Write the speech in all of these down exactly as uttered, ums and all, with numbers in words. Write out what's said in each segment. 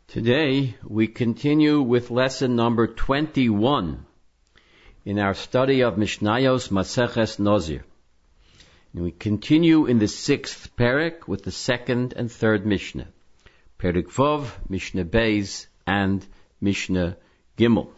Today we continue with lesson number twenty-one in our study of Mishnayos Maseches Nozir. And we continue in the sixth perek with the second and third Mishnah. Perek Vov, Mishnah Beis, and Mishnah Gimel.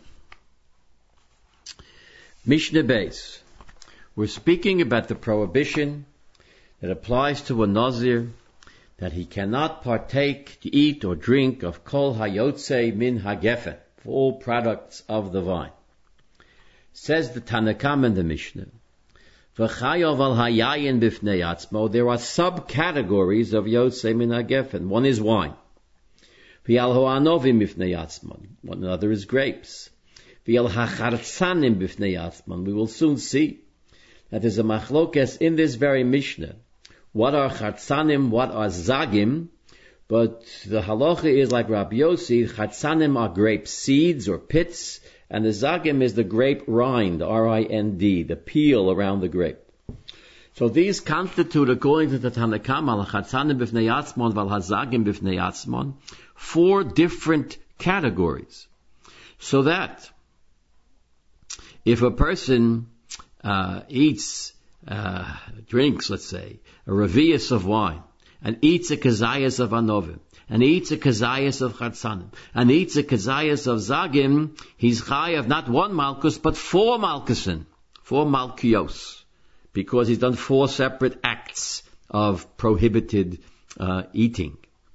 Mishnah Beis. We're speaking about the prohibition that applies to a Nazir that he cannot partake, to eat or drink of kol hayotze min hagefen, for all products of the vine. Says the Tanna Kamma in the Mishnah, v'chayov al hayayin bifnei atzmo, there are subcategories of yotze min hagefen. One is wine. V'yal ho'anovim bifnei atzmo, one another is grapes. V'yal hachartzanim bifnei atzmo, we will soon see that there's a machlokes in this very Mishnah. What are chatzanim, what are zagim? But the halacha is like Rabbi Yossi, chatzanim are grape seeds or pits, and the zagim is the grape rind, R I N D, the peel around the grape. So these constitute, according to the Tanna Kamma, chatzanim b'fnei atzmon, val hazagim b'fnei atzmon, four different categories. So that if a person uh, eats Uh, drinks, let's say, a revius of wine, and eats a kazayas of anovim, and eats a kazayas of chatzanim, and eats a kazayas of zagim, he's chayav not one malchus, but four malchusin, four malchios, because he's done four separate acts of prohibited uh, eating.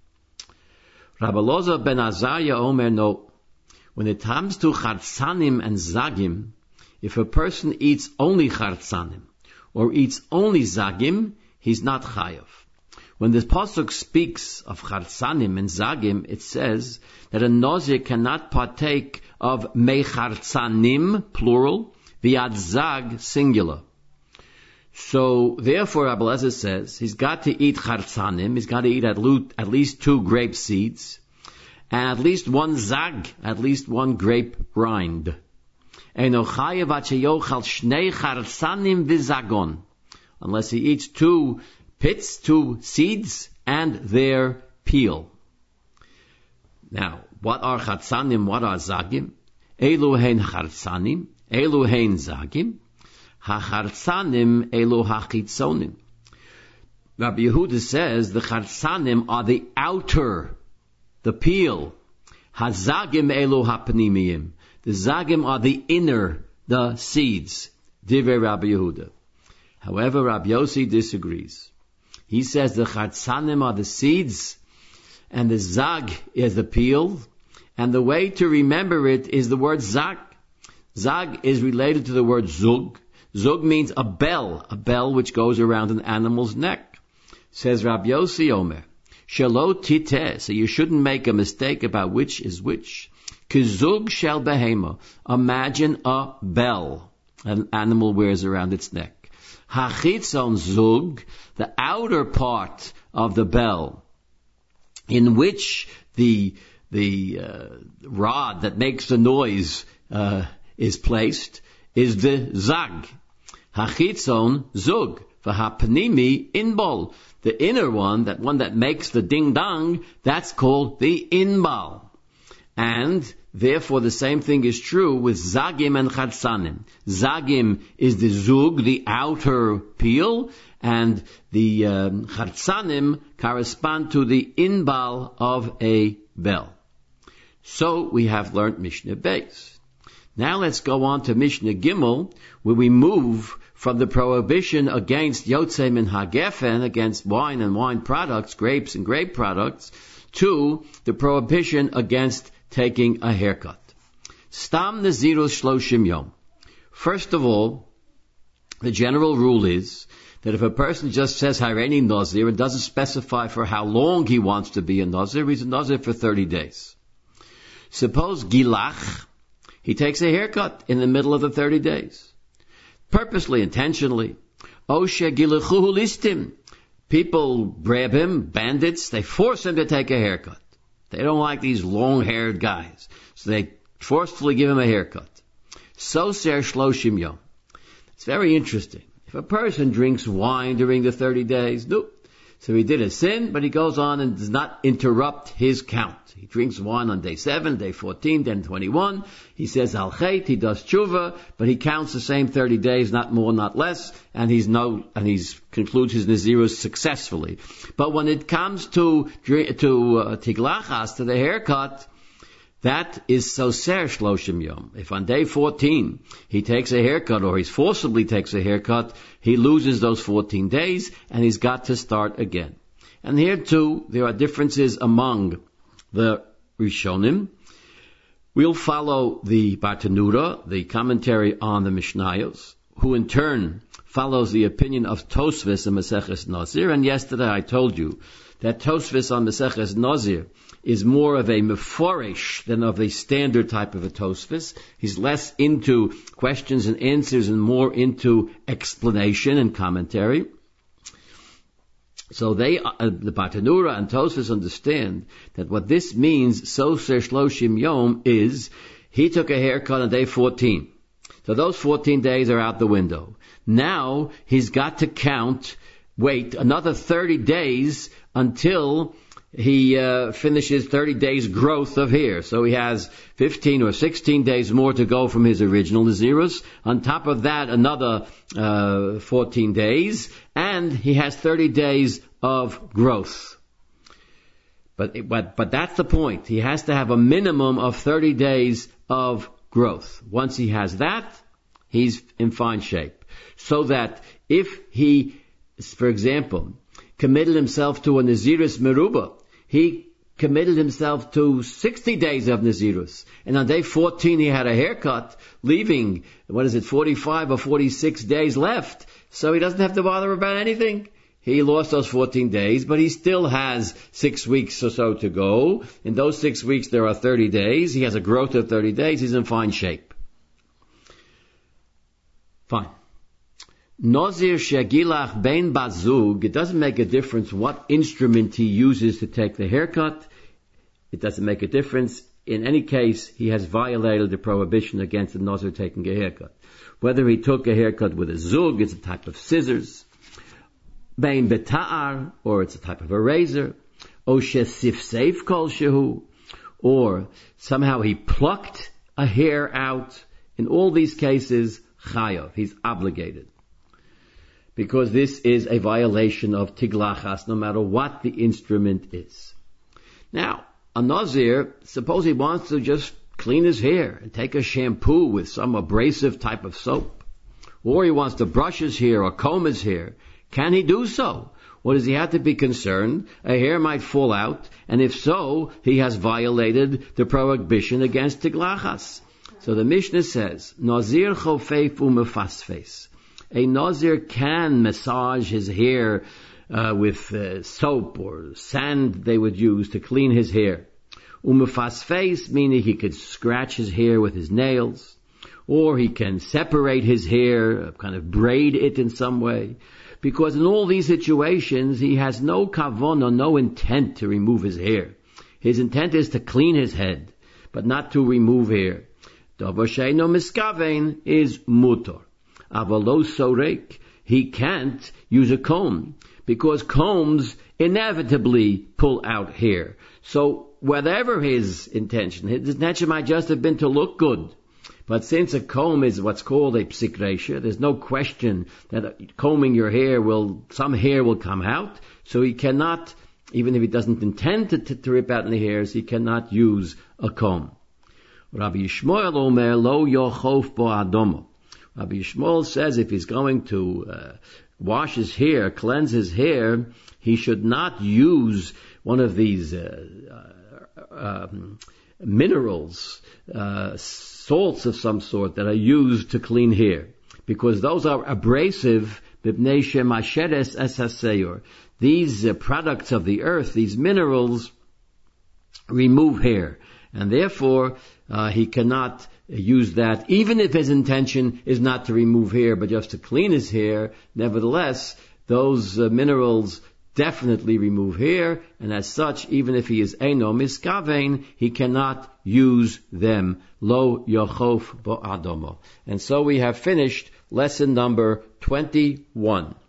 Rabbi Loza ben Azariah Omer, no, when it comes to chatzanim and zagim, if a person eats only chatzanim, or eats only zagim, he's not chayav. When the pasuk speaks of chartzanim and zagim, it says that a nazir cannot partake of mechartzanim, plural, viad zag, singular. So, therefore, Rabbi Elazar says, he's got to eat chartzanim, he's got to eat at, lo- at least two grape seeds, and at least one zag, at least one grape rind. Unless he eats two pits, two seeds, and their peel. Now, what are chatzanim, what are zagim? Elu hein chatzanim, elu hein zagim, ha-chatzanim, elu ha-chitzonim. Rabbi Yehuda says the chatzanim are the outer, the peel. Ha-zagim, elu ha-pnimiyim. The zagim are the inner, the seeds. Divrei Rabbi Yehuda. However, Rabbi Yossi disagrees. He says the chatzanim are the seeds, and the zag is the peel, and the way to remember it is the word zag. Zag is related to the word zug. Zug means a bell, a bell which goes around an animal's neck. Says Rabbi Yossi Omer, shelo titeh, so you shouldn't make a mistake about which is which. Kizug shel behema. Imagine a bell an animal wears around its neck. Hachitzon zug, the outer part of the bell, in which the the uh, rod that makes the noise uh, is placed, is the zag. Hachitzon zug, v'hapnimi inbol. The inner one, that one that makes the ding dong, that's called the inbal. And therefore, the same thing is true with zagim and chatzanim. Zagim is the zug, the outer peel, and the um, chatzanim correspond to the inbal of a bell. So we have learnt Mishnah Beis. Now let's go on to Mishnah Gimel, where we move from the prohibition against yotze min hagefen, against wine and wine products, grapes and grape products, to the prohibition against taking a haircut. Stam nazirus shloshim yom. First of all, the general rule is that if a person just says Hareini Nazir and doesn't specify for how long he wants to be a Nazir, he's a Nazir for thirty days. Suppose Gilach, he takes a haircut in the middle of the thirty days. Purposely, intentionally. Oshe Gilachuhu listim. People grab him, bandits, they force him to take a haircut. They don't like these long-haired guys. So they forcefully give him a haircut. So ser shloshim yom. It's very interesting. If a person drinks wine during the thirty days, no. So he did a sin, but he goes on and does not interrupt his count. He drinks wine on day seven, day fourteen, then twenty-one. He says al chait, he does tshuva, but he counts the same thirty days, not more, not less, and he's no, and he's concludes his Nazirus successfully. But when it comes to to uh, tiglachas, to the haircut, that is soser shloshim yom. If on day fourteen he takes a haircut, or he forcibly takes a haircut, he loses those fourteen days, and he's got to start again. And here too, there are differences among the Rishonim. We'll follow the Bartanura, the commentary on the Mishnayos, who in turn follows the opinion of Tosfos in Maseches Nazir. And yesterday I told you that Tosfos on Maseches Nazir is more of a meforish than of a standard type of a Tosfos. He's less into questions and answers and more into explanation and commentary. So they, uh, the Bartanura and Tosfos understand that what this means, soser shloshim yom, is he took a haircut on day fourteen. So those fourteen days are out the window. Now he's got to count, wait, another thirty days until he uh, finishes thirty days growth of hair. So he has fifteen or sixteen days more to go from his original Nazirus. On top of that, another uh, fourteen days, and he has thirty days of growth. But, but, but that's the point. He has to have a minimum of thirty days of growth. Once he has that, he's in fine shape. So that if he, for example, committed himself to a Nazirus Meruba, he committed himself to sixty days of Nazirus. And on day fourteen he had a haircut, leaving, what is it, forty-five or forty-six days left. So he doesn't have to bother about anything. He lost those fourteen days, but he still has six weeks or so to go. In those six weeks there are thirty days. He has a growth of thirty days. He's in fine shape. Fine. Nazir shegilach bein bazug, it doesn't make a difference what instrument he uses to take the haircut. It doesn't make a difference. In any case, he has violated the prohibition against the Nazir taking a haircut. Whether he took a haircut with a zug, it's a type of scissors, bein beta'ar, or it's a type of a razor, o shesif seif kol shehu, or somehow he plucked a hair out. In all these cases, chayav, he's obligated. Because this is a violation of tiglachas, no matter what the instrument is. Now, a Nazir, suppose he wants to just clean his hair and take a shampoo with some abrasive type of soap. Or he wants to brush his hair or comb his hair. Can he do so? Or does he have to be concerned a hair might fall out, and if so, he has violated the prohibition against tiglachas. So the Mishnah says, Nazir chofef umefasfes. A Nazir can massage his hair uh, with uh, soap or sand they would use to clean his hair. Umefasfes, meaning he could scratch his hair with his nails, or he can separate his hair, kind of braid it in some way. Because in all these situations, he has no kavon or no intent to remove his hair. His intent is to clean his head, but not to remove hair. Davar she'eino miskaven is mutor. Avalo sorek, he can't use a comb, because combs inevitably pull out hair. So whatever his intention, his intention might just have been to look good. But since a comb is what's called a psik reisha, there's no question that combing your hair will, some hair will come out. So he cannot, even if he doesn't intend to, to, to rip out any hairs, he cannot use a comb. Rabbi Yishmael omer lo yochof bo adomo. Rabbi Yishmael says if he's going to uh, wash his hair, cleanse his hair, he should not use one of these uh, uh, um, minerals, uh, salts of some sort that are used to clean hair, because those are abrasive. These uh, products of the earth, these minerals, remove hair, and therefore uh, he cannot use that, even if his intention is not to remove hair but just to clean his hair. Nevertheless, those uh, minerals definitely remove hair, and as such, even if he is eino miskavein, he cannot use them. Lo yochof bo adomo. And so we have finished lesson number twenty-one.